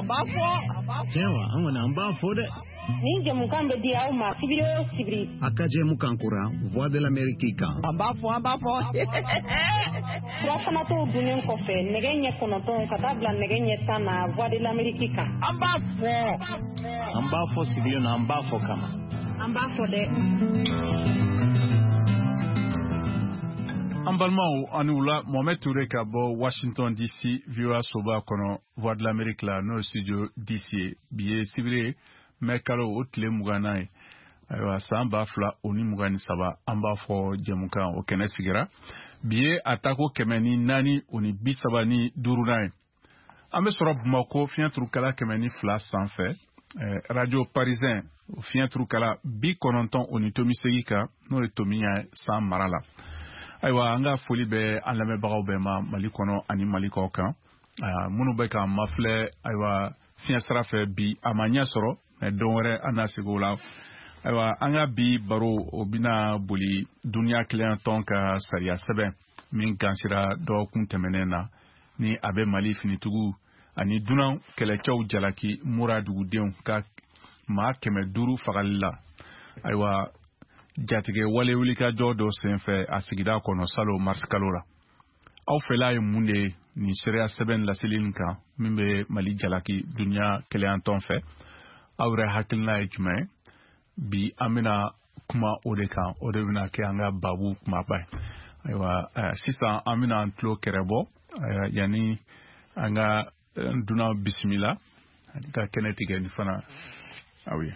Tiens, on a un bas faux. Ni jamukan be dia uma sibiri akaje mukankura voix de l'Amérique amba fo Rafana to dunen ko fe negenye kono to katabla negenye tana voix de l'Amérique amba fo sibiri na amba fo kama amba fo de Ambalmao Anoula Mohamed Touré Kabo Washington DC VOA Soba kono voix de l'Amérique la no studio DC biye sibiri Mekalo otle muganai aywa samba fla oni mugani saba amba fo jemuka o kenesigira biye atako kemeni nani oni bisaba ni durunai ambe soro Bamako fiantru kala kemeni fla sanfait radio parisien fiantru kala bi kononton oni tomisegika no le tomiya san marala aywa anga foli be alame bagaw be ma malikono ani maliko kan munu be ka mafle aywa fiastra fe bi amanya soro donore anasigola aywa anga bi baro obina boli dunia client tonka saria sebe min kansira do kuntemenena ni abe mali finitugu ani dunan kelechaw jalaki muradu den ka ma keme duru fagalila aywa jatige wale wulika jodo senfe asigida kono salo marskalola aw fela munde ni seria seben la selinka mimbe mali jalaki dunia client ton fe awre hakilna ejme bi amina kuma odeka odebina ke anga babu kuma bay aywa sisa amina antlo kerebo yani anga duna bismillah ka kenetiga ni fana awi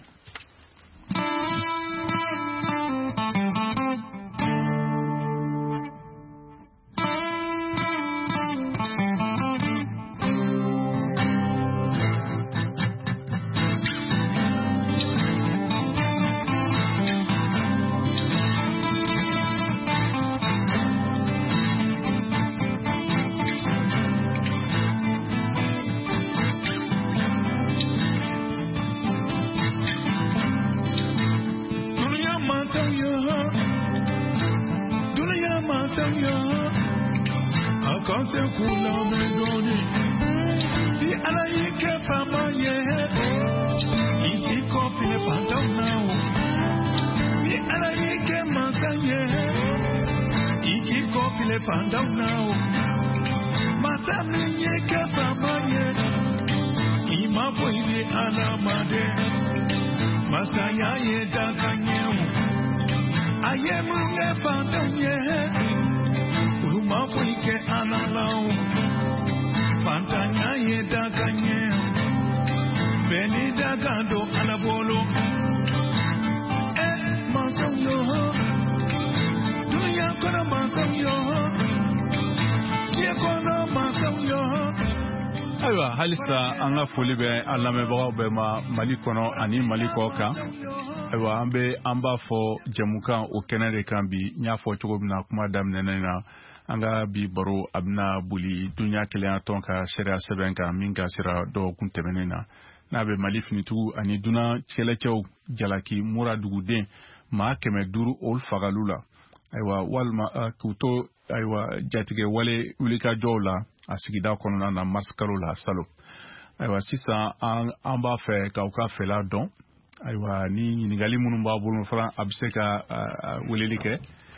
halista anga foli be alame bawo be ma malikono ani maliko kan aywa ambe amba fo jamukan o kenere kan bi nya fo chogo bina kuma damnene na anga bi baro abna buli dunya kelen tonka sheria sebenka minga sira do kuntemenena na be malifinitu ani duna chelechew jalaki muradugu den ma keme duru ol fagalula aywa walma kuto aywa jatige wale ulika jowla asigida konona na maskarola salo aywa sisa an ba fe ka uka fela don aywa ni nigali munun ba bulu fran abseka welelike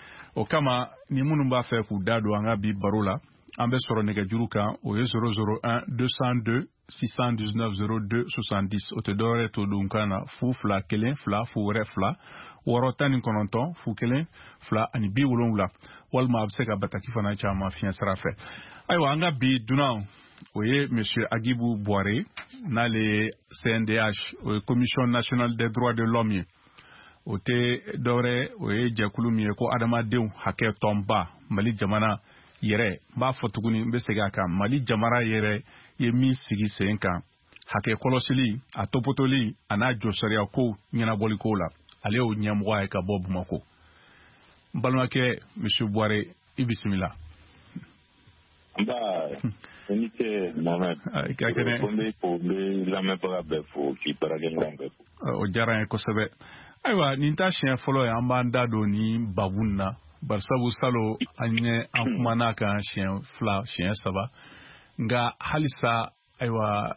o kama ni munun ba fe ku dado anga bi barola ambe soro nega juruka o 001 202 619 02 70 o te dore to dunkana fu fla kelen fla fu refla woro tani kononton fu kelen fla ani bi wolonwula walma abseka bataki fana chama fian sarafe aywa anga bi dunan oye monsieur Agibou Boiré na le CNDH o Commission nationale des droits de l'homme o te dore oye jakulumi ko adama dew hake tomba mali jamana yere ba fotuguni mbesega ka mali jamara yere yemi sigi senka hake kolosili atopotoli ana josaria ko nyana boliko la ale o nyamwa ka bob mako balmake monsieur Boiré ibismillah ba unité Mohamed konde ko be la mebra be fo ki paragenga o jara ko sebe aywa ninta chien folo ya ambanda do ni babunna barsabu salo anye akumana ka chien fla chien saba nga halisa aywa